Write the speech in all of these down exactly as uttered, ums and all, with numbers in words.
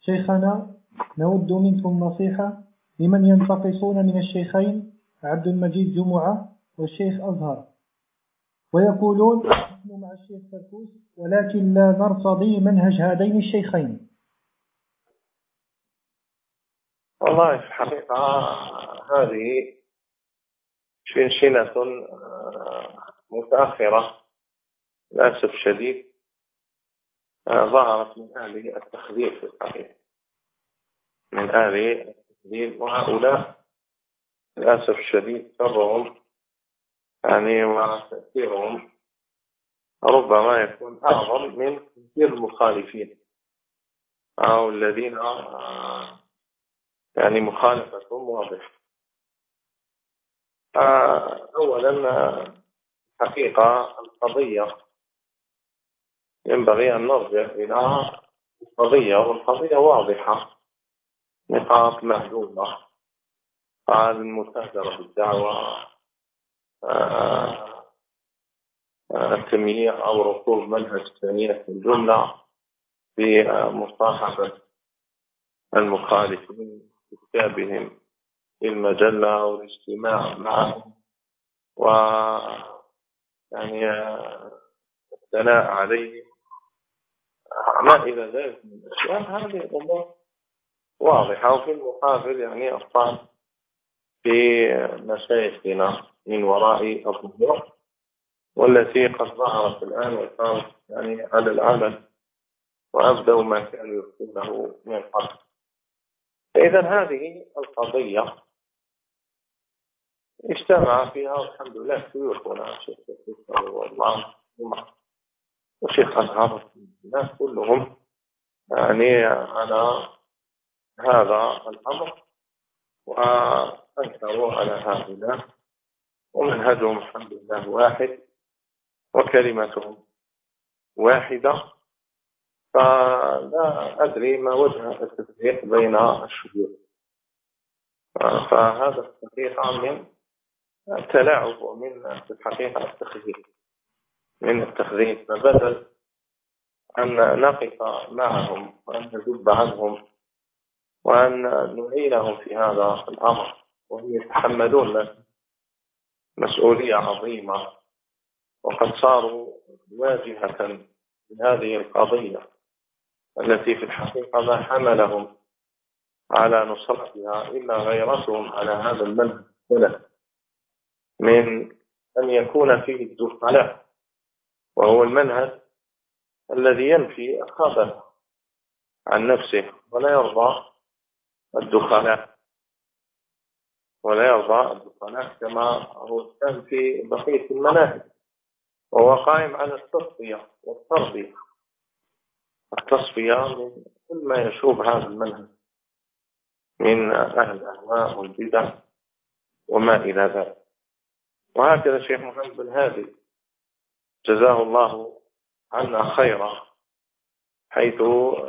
شيخنا، نود منكم نصيحة لمن ينتقصون من الشيخين عبد المجيد جمعة والشيخ أزهر، ويقولون نحن مع الشيخ فركوس ولكن لا نرتضي منهج هذين الشيخين. والله في الحقيقة هذه شنشنة متأخرة للأسف الشديد ظهرت من أهل التخذيل في الحقيقة، من أهل التخذيل، وهؤلاء للأسف الشديد شرهم يعني وتأثيرهم ربما يكون أعظم من تأثير المخالفين أو الذين يعني مخالفتهم واضح. أولا حقيقة القضية ينبغي أن نرجع إلى القضية، والقضية واضحة، نقاط محدودة. قال المتاجرة بالدعوة، التمييع أو ركوب منهج التمييع في الجملة، في مصاحبة المخالفين بكتابهم في المجلة والاجتماع معهم، و يعني الثناء عليهم، ما إلى ذلك من الأشياء. هذه الأمور واضحة. وفي المقابل يعني الطعن في مشايخنا من وراء الظهور، والتي قد ظهرت الآن وصارت يعني على العلن وأبدوا ما كانوا يقولونه من قبل. فإذا هذه القضية اجتمع فيها والحمد لله شيوخنا الشيخ والله والشيخ أزهر، الناس كلهم يعني على هذا الأمر، وأنكروا على هؤلاء، ومنهجهم الحمد لله واحد وكلمتهم واحدة. فلا أدري ما وجه التفريق بين الشيوخ، فهذا الحقيقة من التلاعب ومن في الحقيقة التخذيل، من التخذيل. فبدل أن نقف معهم وأن نذب عنهم وأن نعينهم في هذا الأمر، وهم يتحملون مسؤولية عظيمة، وقد صاروا واجهة لهذه القضية التي في الحقيقة ما حملهم على نصرتها إلا غيرتهم على هذا المنهج السلفي، من أن يكون فيه الدخلاء، وهو المنهج الذي ينفي الخبث عن نفسه ولا يرضى الدخلاء، ولا يرضى الدخلاء كما هو كان في بقية المناهج، وهو قائم على التصفية والتربية، التصفية من كل ما يشوب هذا المنهج من أهل الأهواء والبدع وما إلى ذلك. وهكذا الشيخ محمد بن هادي جزاه الله عنا خيرا، حيث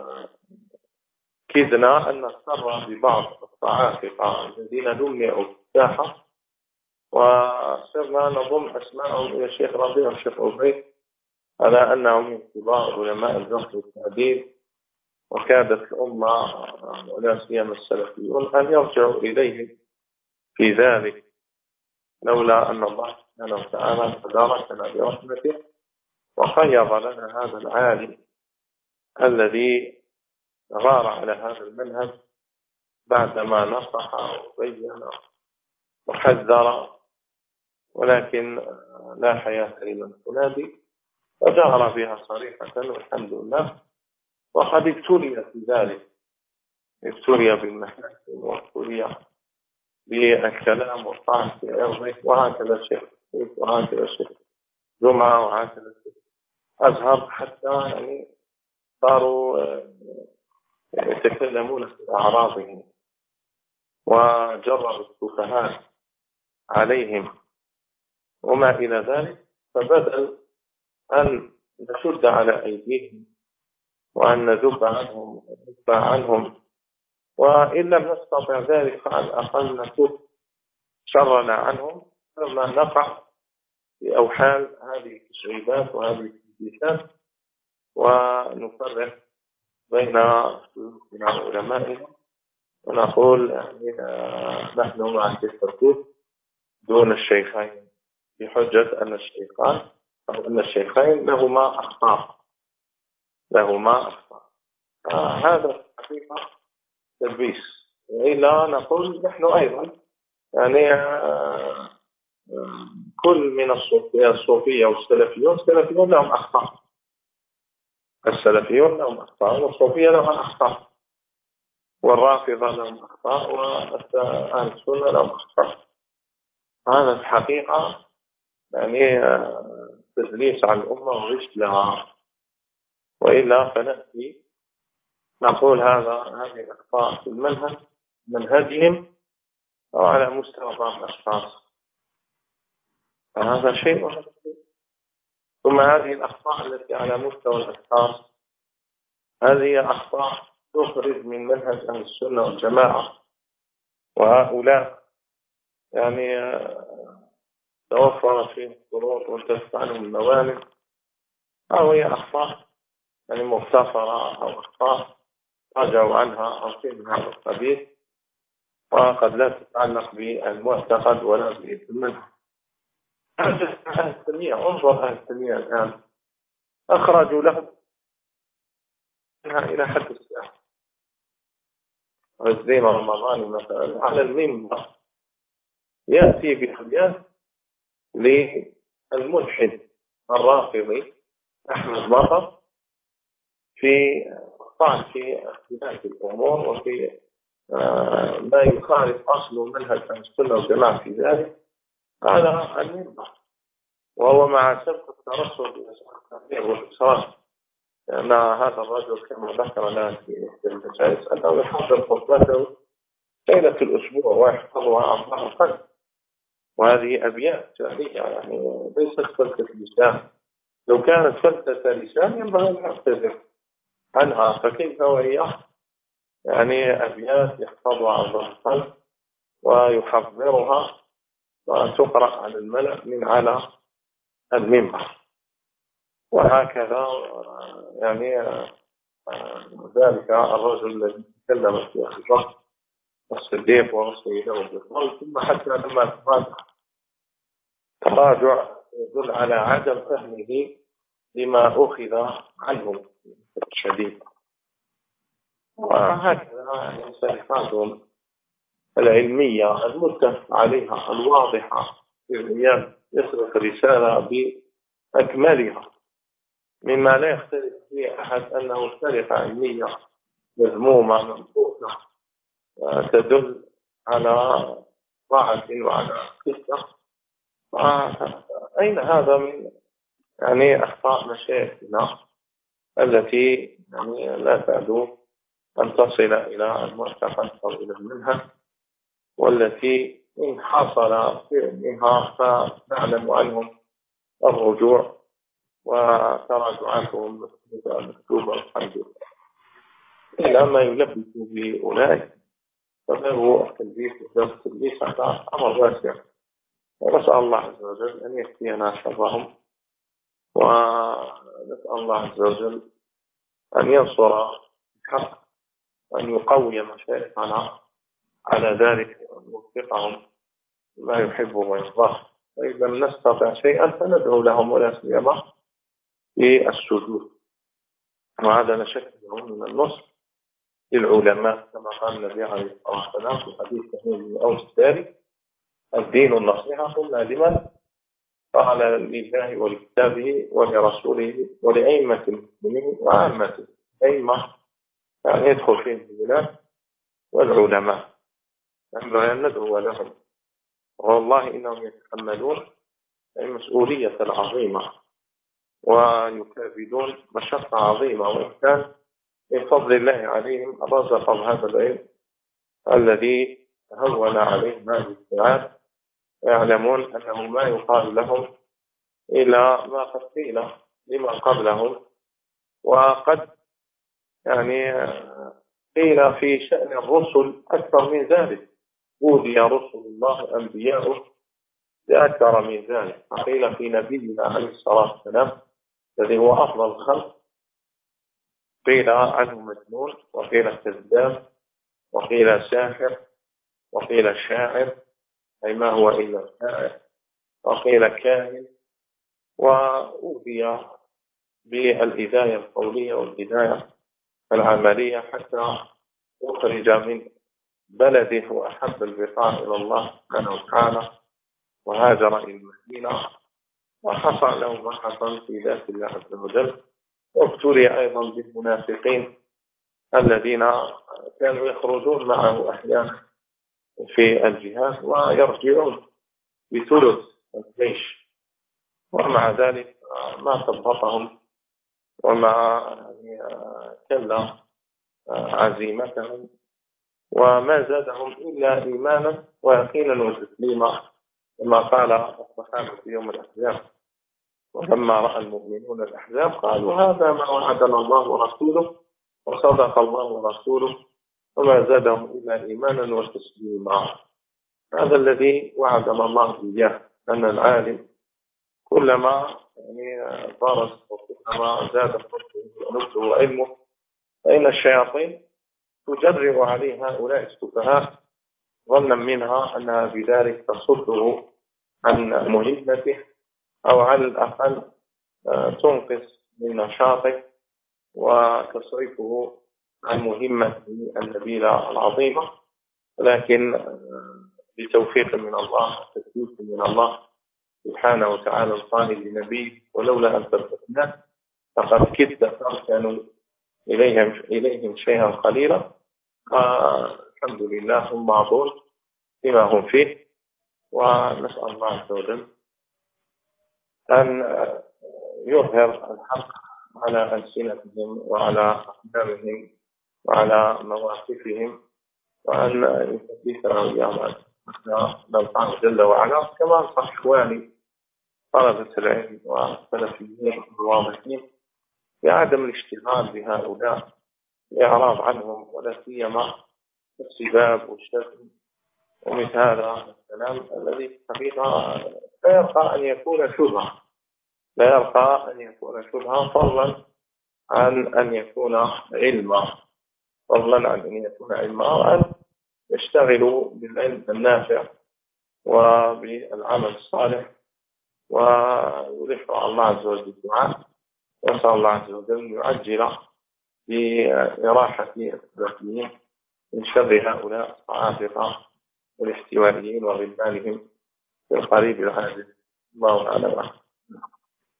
كدنا أن نضطر ببعض الصعافقة الذين لمعوا في الساحة، وصرنا نضم أسماءهم إلى الشيخ ربيع والشيخ عبيد على أنهم من كبار علماء الجرح والتعديل، وكادت الأمة ولا سيما السلفيون أن يرجعوا إليهم في ذلك، لولا أن الله سبحانه وتعالى تداركنا برحمته وخير لنا هذا العالم الذي غار على هذا المنهج بعدما نصح وبين وحذر، ولكن لا حياة لمن تنادي، وجهر بها صريحة والحمد لله. وقد ابتلي في ذلك، ابتلي بالمحاسن وابتلي بالكلام والطعن في عرضه، وهكذا الشيخ وهكذا الشيخ جمعة وهكذا الشيخ أزهر، حتى يعني صاروا يتكلمون في أعراضهم وجربوا السفهاء عليهم وما إلى ذلك. فبدل أن نشد على أيديهم وأن نذب عنهم ندفع عنهم، وإن لم نستطع ذلك فعلى الأقل نكف شرنا عنهم، فما نقع في أوحال هذه التشعيبات وهذه التثبيتات ونفرق بين شيوخنا وعلمائنا ونقول يعني نحن مع الشيخ فركوس دون الشيخين، بحجة أن الشيخان أو أن الشيخين لهما أخطاء لهما أخطاء آه هذا حقيقة تلبيس، وإلا نقول نحن أيضا يعني آه كل من الصوفية الصوفية والسلفيون السلفيون لهم أخطاء السلفيون لهم أخطاء والصوفية لهم أخطاء والرافضة لهم أخطاء وأهل السنة لهم أخطاء. هذا الحقيقة يعني تدليس على الأمة وغش لها، وإلا فنأتي نقول هذا هذه الأخطاء في المنهج منهجهم أو على مستوى بعض الأشخاص، فهذا شيء. ثم هذه الأخطاء التي على مستوى الأشخاص هذه أخطاء تخرج من منهج أهل السنة والجماعة، وهؤلاء يعني توفرت فيهم الشروط وانتفت عنهم الموانع، أو هي أخطاء يعني مغتفرة أو أخطاء رجعوا عنها أو شيء من هذا القبيل، وقد لا تتعلق بالمعتقد ولا بالمنهج. أهل السنية انظر أهل السنية الآن أخرجوا لهم إلى حد الساعة الزين رمضان مثلا على المنبر يأتي بأبيات للملحد الرافضي أحمد مطر في طعن في اختلاف الأمور وفي آه ما يخالف أصل منهج أهل السنة والجماعة في ذلك على المنبر، وهو مع سبق الترصد والإصرار، لأن هذا الرجل كما ذكر لنا في المجالس أنه يحضر خطبته ليلة الأسبوع ويحفظها عن ظهر قلب، وهذه أبيات شعرية يعني ليست فلسفة لسان، لو كانت فلسفة لسان ينبغي أن نعتذر عنها، فكيف وهي يعني أبيات يحفظها عن ظهر قلب ويحضرها وتقرأ على الملأ من على المنبر. وهكذا يعني ذلك الرجل الذي تكلم في أبي بكر الصديق ووصي له بالقول، ثم حتى لما تراجع تراجع يدل على عدم فهمه لما أخذ عنه الشديد. وهكذا يعني صفاتهم العلمية المتفق عليها الواضحة في الأيام يصرف الرسالة بأكملها مما لا يختلف فيه أحد أنه طريقة علمية مذمومة منقوصة تدل على ضعف وعلى قصة. أين هذا من يعني أخطاء مشايخنا التي يعني لا تعدو أن تصل إلى المعتقد أو إلى المنهج، والتي إن حصل فعلها فنعلم عنهم الرجوع وتراجعاتهم مكتوبة الحمد لله، إلا ما يلبس بأولئك فله التلبيس وجلس التلبيس هذا أمر واسع، ونسأل الله عز وجل أن يكفينا شرهم، ونسأل الله عز وجل أن ينصر الحق وأن يقوي مشايخنا على ذلك وأن يوفقهم ما يحب ويرضاه، وإذا لم نستطع شيئا فندعو لهم ولا سيما في السجود، وهذا لا شك من النصر للعلماء كما قال النبي عليه الصلاة والسلام في حديث تميم بن أوس الداري: الدين النصيحة. قلنا لمن؟ قال لله ولكتابه ولرسوله ولأئمة المسلمين وعامته. أئمة يعني يدخل فيهم الولاة والعلماء، ينبغي أن ندعو لهم، والله إنهم يتحملون المسؤولية العظيمة ويكابدون مشقة عظيمة، وإن كان من فضل الله عليهم رزقهم هذا العلم الذي هون عليهم هذه الساعات، يعلمون أنه ما يقال لهم إلا ما قد قيل لمن قبلهم، وقد يعني قيل في شأن الرسل أكثر من ذلك، أوذي رسل الله أنبياء بأكثر من ذلك، قيل في نبينا عليه الصلاة والسلام الذي هو أفضل الخلق قيل عنه مجنون، وقيل كذاب، وقيل ساحر، وقيل شاعر أي ما هو إلا شاعر، وقيل كاهن. وأوذي بالهداية القولية والهداية العملية حتى أخرج من بلده وأحب البقاع إلى الله سبحانه وتعالى وهاجر إلى المدينة، وحصل له ما حصل في ذات الله عز وجل. وابتلي أيضا بالمنافقين الذين كانوا يخرجون معه أحيانا في الجهاد ويرجعون بثلث الجيش، ومع ذلك ما ثبطهم وما كلا عزيمتهم، وما زادهم إلا إيمانا ويقينا وتسليما، كما قال الصحابة في يوم الأحزاب: ولما رأى المؤمنون الأحزاب قالوا هذا ما وعدنا الله ورسوله وصدق الله ورسوله وما زادهم إلا إيمانا وتسليما. هذا الذي وعدنا الله إياه، أن العالم كلما يعني درس وكلما زاد نفسه وعلمه فإن الشياطين تجرب عليه هؤلاء السفهاء ظنا منها أنها بذلك تصده عن مهمته، أو على الأقل تنقص من نشاطه وتصرفه عن مهمته النبيلة العظيمة. لكن بتوفيق من الله وتثبيت من الله سبحانه وتعالى القائل لنبيه: ولولا أن ثبتناك فقد كدت تركن إليهم إليهم شيئا قليلا. الحمد لله هم معذور فيما هم فيه، ونسأل الله عز وجل أن يظهر الحق على ألسنتهم وعلى أقدامهم وعلى مواقفهم، وأن يثبتنا وإياهم نلقاه جل وعلا. كما أنصح إخواني طلبة العلم والسلفيين الواضحين بعدم الاشتغال بهؤلاء، الإعراض عنهم، ولا سيما السباب والشتم ومثل هذا الكلام الذي في الحقيقة لا يرقى أن يكون شبهة، لا يرقى أن يكون شبهة فضلا عن أن يكون علما، فضلا عن أن يكون علما، وأن يشتغلوا بالعلم النافع وبالعمل الصالح ويرفع الله عز وجل الدعاء. وأسأل الله عز وجل أن يعجل بإراحة السلفيين من شر هؤلاء الصعافقة والاحتوائيين وغلمانهم في القريب العاجل. الله أعلم.